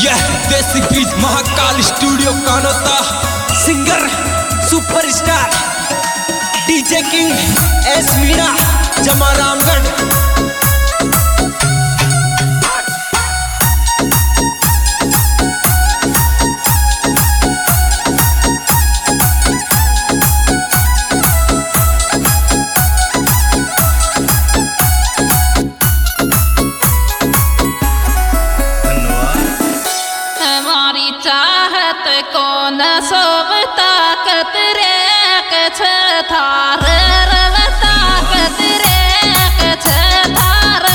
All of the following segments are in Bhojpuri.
यह देसी Brij Mahakal studio Kanota singer superstar DJ king S Meera जमा रामगढ़। चाहत कौन सोब ताकत रे कछ थार रव ताकत रे कछ थार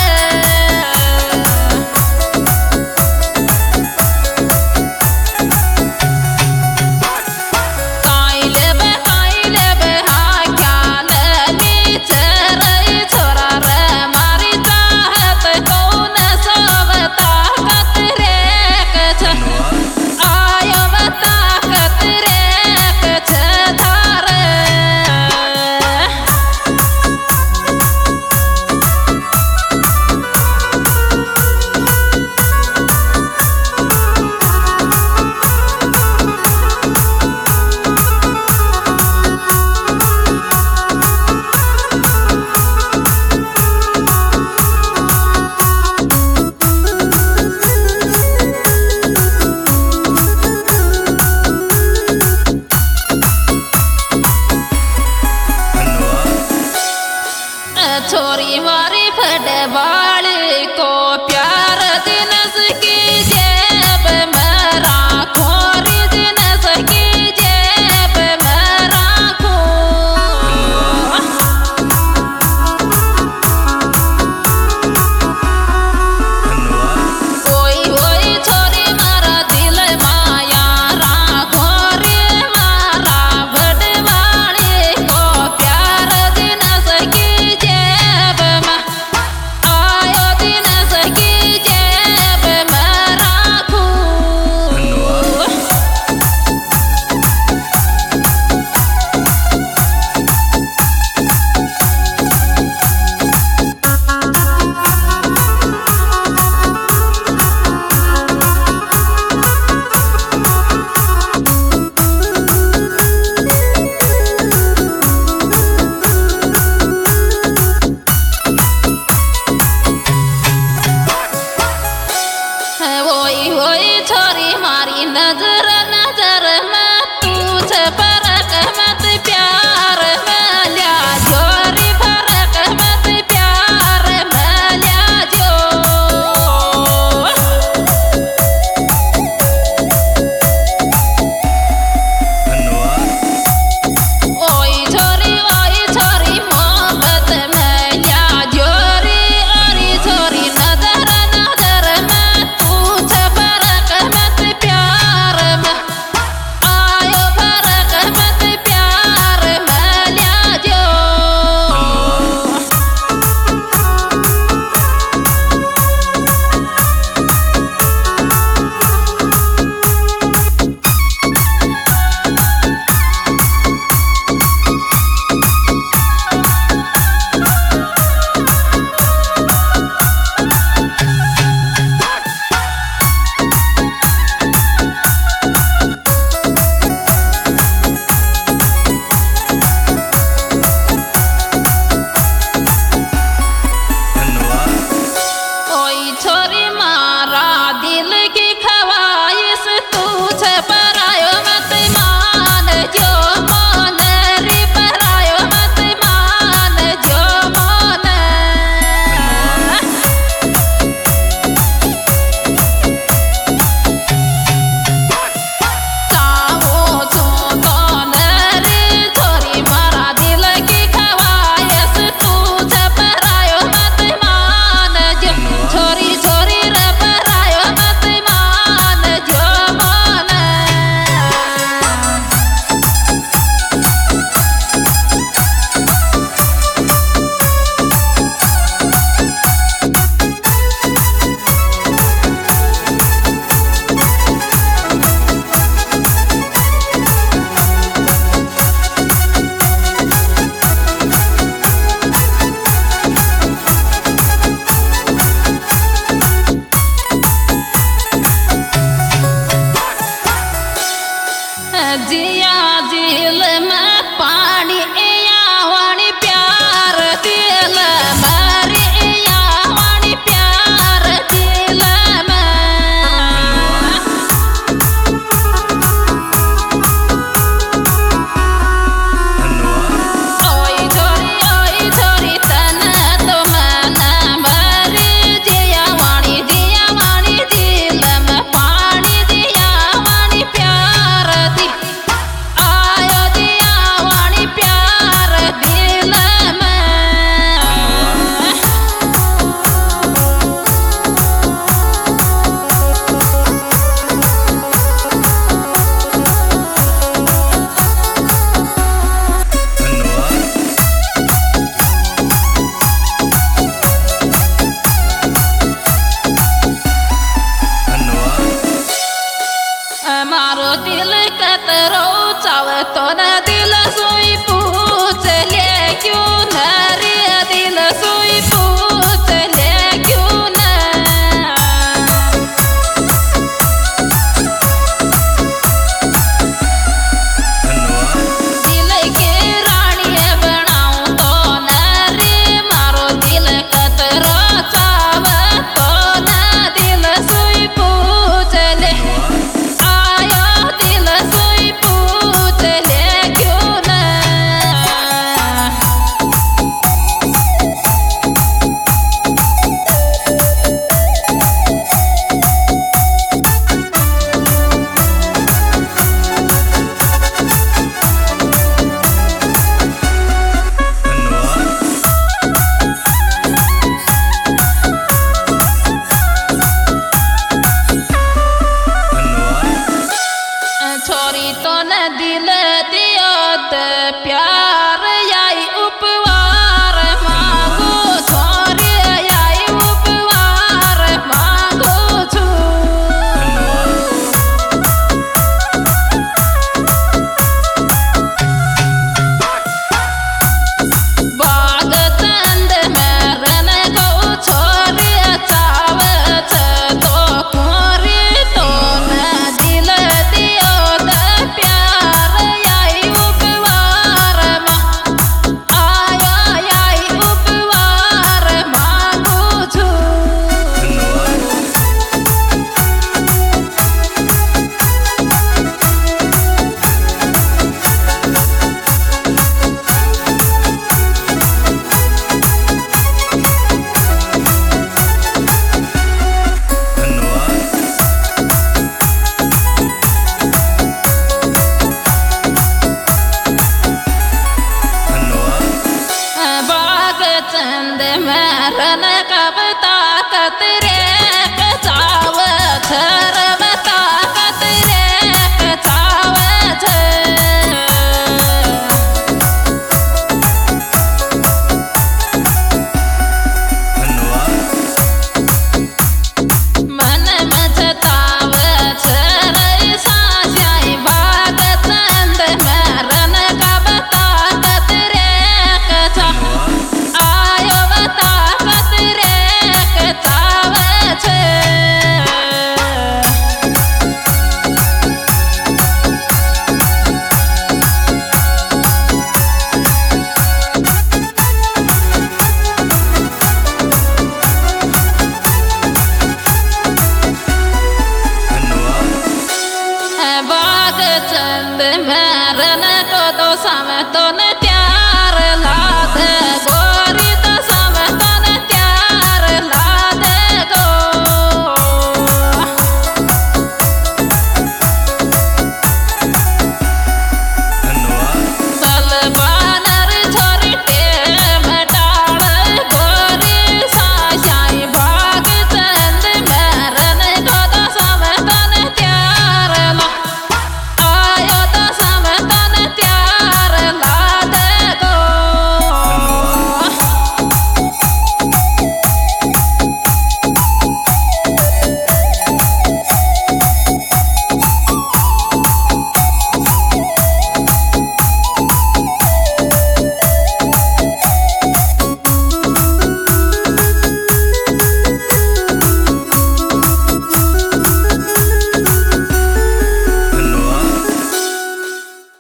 काई लेबे हाँ ख्याल नीच रही छोरा रे मारी चाहत कौन सोब ताकत रे कछ छोरी मारी फटबाल को प्यार दिनस की जेब में राखो री दिनस की जेब में राखो कोई होई छोरी मारा दिल माया राखो रे मारा फटबाल को प्यार दिनस की छोरी मारी नजर नजर में तुझ फरक मत प्यार में लिया जोरी फरक मत प्यार में लिया जो ओई छोरी मोहब्बत में लिया जोरी अरी छोरी नजर नजर में तुझ फरक मत प्यार में आयो फरक मत प्यार में लिया जो ओई छोरी मारा दिल की ख्वाहिश तुझ पर आयो मत मान जो मान री पर आयो मत मान जो मान चाहो छो कौन रे छोरी मारा दिल की ख्वाहिश तुझ पर आयो मत मान जो छोरी छोरी रे पर आयो मत तो न दिल सोई पूछ ले क्यों न रे दिल सोई पूछ ले क्यों न दिल के रानी बनाऊं तो न रे मारो दिल कतरा चाव तो न दिल सोई पूछ ले आयो दिल सोई पूछ ले क्यों न छोरी तो न दिल दियो त प्यार आई उपवार मांगो छोरी आई उपवार मांगो छु बाग चंद में रन को छोरी चाव छ तो कोरी तो न दिल दियो त प्यार आई उपवार आयो आई उपवार मांगो छु बाग चंद में रन कब ताकत रे कचाव छर में ताकत रे कचाव मन में छताव छर सासियाई बाग चंद में रन कब ताकत रे कचाव आयो ताकत रे कचाव बाग चंद में रन को तो समय तो न